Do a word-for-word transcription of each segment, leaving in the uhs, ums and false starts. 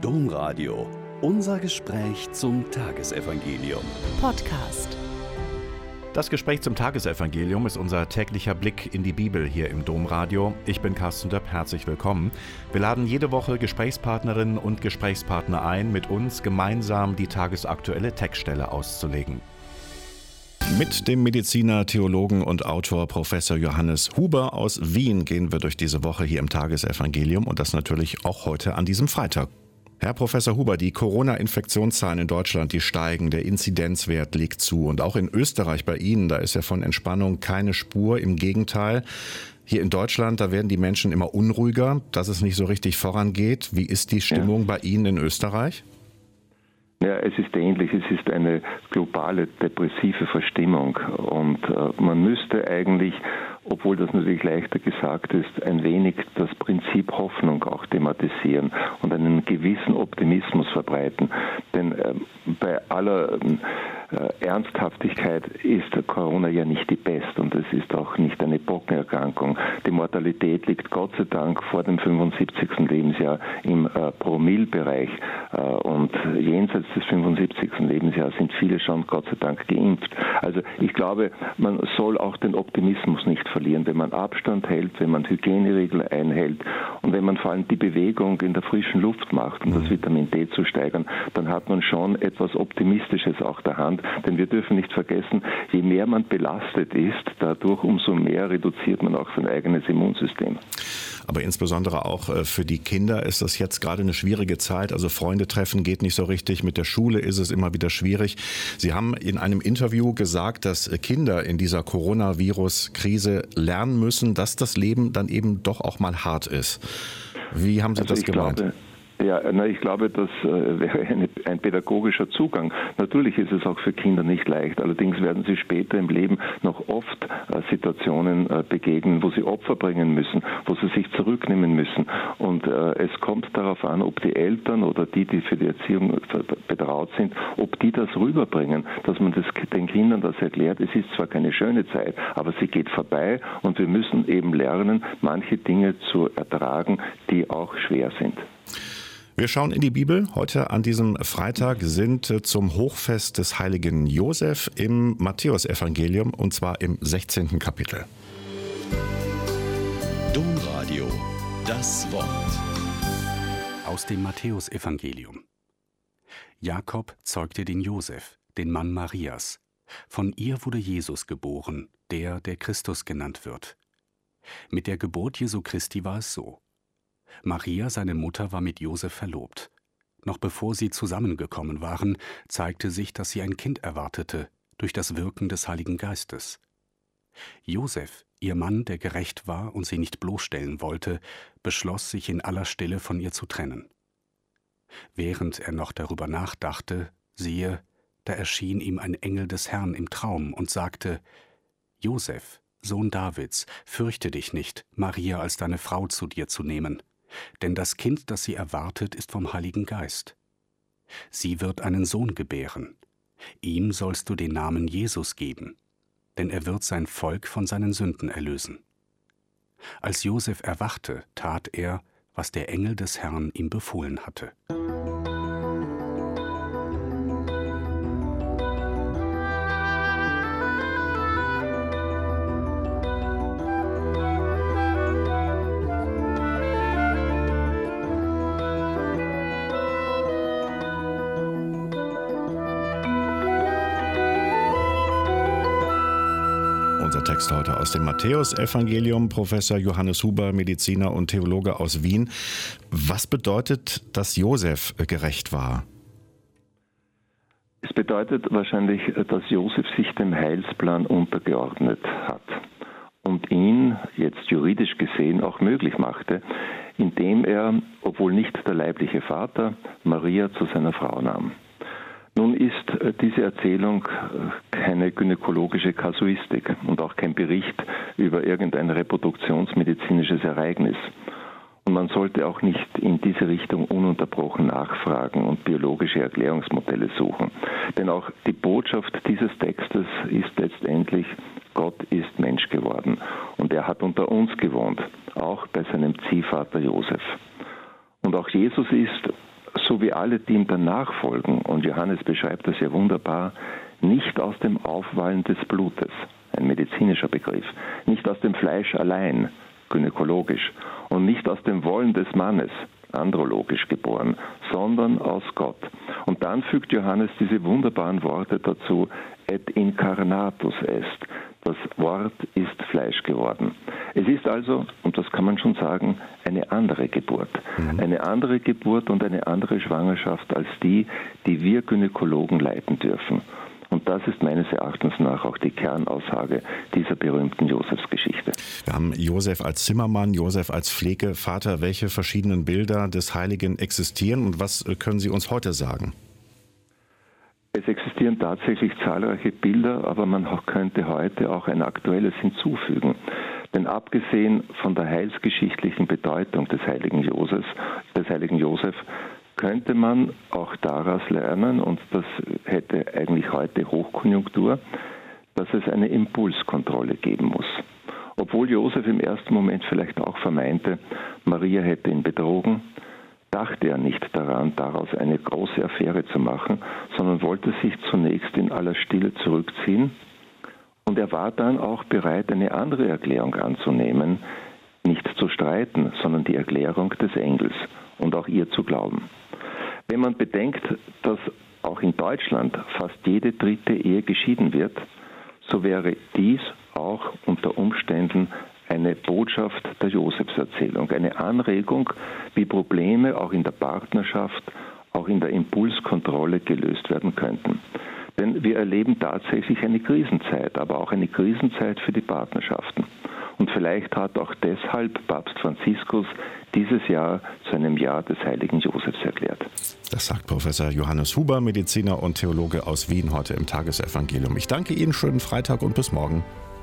Domradio. Unser Gespräch zum Tagesevangelium. Podcast. Das Gespräch zum Tagesevangelium ist unser täglicher Blick in die Bibel hier im Domradio. Ich bin Carsten Döpp, herzlich willkommen. Wir laden jede Woche Gesprächspartnerinnen und Gesprächspartner ein, mit uns gemeinsam die tagesaktuelle Textstelle auszulegen. Mit dem Mediziner, Theologen und Autor Professor Johannes Huber aus Wien gehen wir durch diese Woche hier im Tagesevangelium und das natürlich auch heute an diesem Freitag. Herr Professor Huber, die Corona-Infektionszahlen in Deutschland, die steigen, der Inzidenzwert legt zu. Und auch in Österreich bei Ihnen, da ist ja von Entspannung keine Spur, im Gegenteil. Hier in Deutschland, da werden die Menschen immer unruhiger, dass es nicht so richtig vorangeht. Wie ist die Stimmung ja. bei Ihnen in Österreich? Ja, es ist ähnlich. Es ist eine globale depressive Verstimmung und äh, man müsste eigentlich, obwohl das natürlich leichter gesagt ist, ein wenig das Prinzip Hoffnung auch thematisieren und einen gewissen Optimismus verbreiten. Denn äh, bei aller äh, Ernsthaftigkeit ist Corona ja nicht die Pest und es ist auch nicht eine Pockenerkrankung. Die Mortalität liegt Gott sei Dank vor dem fünfundsiebzigsten Lebensjahr im äh, Promillbereich äh, und jenseits des fünfundsiebzigsten Lebensjahres sind viele schon Gott sei Dank geimpft. Also ich glaube, man soll auch den Optimismus nicht verlieren, wenn man Abstand hält, wenn man Hygieneregeln einhält und wenn man vor allem die Bewegung in der frischen Luft macht, um das Vitamin D zu steigern, dann hat man schon etwas Optimistisches auch der Hand. Denn wir dürfen nicht vergessen, je mehr man belastet ist, dadurch umso mehr reduziert man auch sein eigenes Immunsystem. Aber insbesondere auch für die Kinder ist das jetzt gerade eine schwierige Zeit. Also Freunde treffen geht nicht so richtig. Mit der Schule ist es immer wieder schwierig. Sie haben in einem Interview gesagt, dass Kinder in dieser Coronavirus-Krise lernen müssen, dass das Leben dann eben doch auch mal hart ist. Wie haben Sie also das gemeint? Glaube, Ja, na, ich glaube, das äh, wäre eine, ein pädagogischer Zugang. Natürlich ist es auch für Kinder nicht leicht. Allerdings werden sie später im Leben noch oft äh, Situationen äh, begegnen, wo sie Opfer bringen müssen, wo sie sich zurücknehmen müssen. Und äh, es kommt darauf an, ob die Eltern oder die, die für die Erziehung betraut sind, ob die das rüberbringen, dass man das, den Kindern das erklärt. Es ist zwar keine schöne Zeit, aber sie geht vorbei und wir müssen eben lernen, manche Dinge zu ertragen, die auch schwer sind. Wir schauen in die Bibel. Heute an diesem Freitag sind zum Hochfest des heiligen Josef im Matthäusevangelium und zwar im sechzehnten Kapitel. Domradio, das Wort. Aus dem Matthäusevangelium. Jakob zeugte den Josef, den Mann Marias. Von ihr wurde Jesus geboren, der, der Christus genannt wird. Mit der Geburt Jesu Christi war es so. Maria, seine Mutter, war mit Josef verlobt. Noch bevor sie zusammengekommen waren, zeigte sich, dass sie ein Kind erwartete, durch das Wirken des Heiligen Geistes. Josef, ihr Mann, der gerecht war und sie nicht bloßstellen wollte, beschloss, sich in aller Stille von ihr zu trennen. Während er noch darüber nachdachte, siehe, da erschien ihm ein Engel des Herrn im Traum und sagte: Josef, Sohn Davids, fürchte dich nicht, Maria als deine Frau zu dir zu nehmen. Denn das Kind, das sie erwartet, ist vom Heiligen Geist. Sie wird einen Sohn gebären. Ihm sollst du den Namen Jesus geben, denn er wird sein Volk von seinen Sünden erlösen. Als Josef erwachte, tat er, was der Engel des Herrn ihm befohlen hatte. Unser Text heute aus dem Matthäusevangelium. Professor Johannes Huber, Mediziner und Theologe aus Wien. Was bedeutet, dass Josef gerecht war? Es bedeutet wahrscheinlich, dass Josef sich dem Heilsplan untergeordnet hat und ihn jetzt juridisch gesehen auch möglich machte, indem er, obwohl nicht der leibliche Vater, Maria zu seiner Frau nahm. Nun ist diese Erzählung keine gynäkologische Kasuistik und auch kein Bericht über irgendein reproduktionsmedizinisches Ereignis. Und man sollte auch nicht in diese Richtung ununterbrochen nachfragen und biologische Erklärungsmodelle suchen. Denn auch die Botschaft dieses Textes ist letztendlich, Gott ist Mensch geworden. Und er hat unter uns gewohnt, auch bei seinem Ziehvater Josef. Und auch Jesus ist, so wie alle, die ihm danach folgen, und Johannes beschreibt das ja wunderbar, nicht aus dem Aufwallen des Blutes, ein medizinischer Begriff, nicht aus dem Fleisch allein, gynäkologisch, und nicht aus dem Wollen des Mannes, andrologisch geboren, sondern aus Gott. Und dann fügt Johannes diese wunderbaren Worte dazu, et incarnatus est, das Wort ist Fleisch geworden. Es ist also, und das kann man schon sagen, eine andere Geburt. Mhm. Eine andere Geburt und eine andere Schwangerschaft als die, die wir Gynäkologen leiten dürfen. Und das ist meines Erachtens nach auch die Kernaussage dieser berühmten Josefsgeschichte. Wir haben Josef als Zimmermann, Josef als Pflegevater. Welche verschiedenen Bilder des Heiligen existieren und was können Sie uns heute sagen? Es existieren tatsächlich zahlreiche Bilder, aber man könnte heute auch ein aktuelles hinzufügen. Denn abgesehen von der heilsgeschichtlichen Bedeutung des heiligen Josefs, des heiligen Josef, könnte man auch daraus lernen, und das hätte eigentlich heute Hochkonjunktur, dass es eine Impulskontrolle geben muss. Obwohl Josef im ersten Moment vielleicht auch vermeinte, Maria hätte ihn betrogen, dachte er nicht daran, daraus eine große Affäre zu machen, sondern wollte sich zunächst in aller Stille zurückziehen. Und er war dann auch bereit, eine andere Erklärung anzunehmen, nicht zu streiten, sondern die Erklärung des Engels und auch ihr zu glauben. Wenn man bedenkt, dass auch in Deutschland fast jede dritte Ehe geschieden wird, so wäre dies auch unter Umständen eine Botschaft der Josefserzählung, eine Anregung, wie Probleme auch in der Partnerschaft, auch in der Impulskontrolle gelöst werden könnten. Denn wir erleben tatsächlich eine Krisenzeit, aber auch eine Krisenzeit für die Partnerschaften. Und vielleicht hat auch deshalb Papst Franziskus dieses Jahr zu einem Jahr des heiligen Josefs erklärt. Das sagt Professor Johannes Huber, Mediziner und Theologe aus Wien, heute im Tagesevangelium. Ich danke Ihnen, schönen Freitag und bis morgen.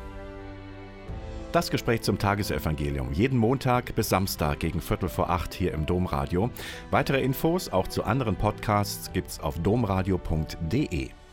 Das Gespräch zum Tagesevangelium. Jeden Montag bis Samstag gegen Viertel vor acht hier im Domradio. Weitere Infos auch zu anderen Podcasts gibt's auf domradio punkt de.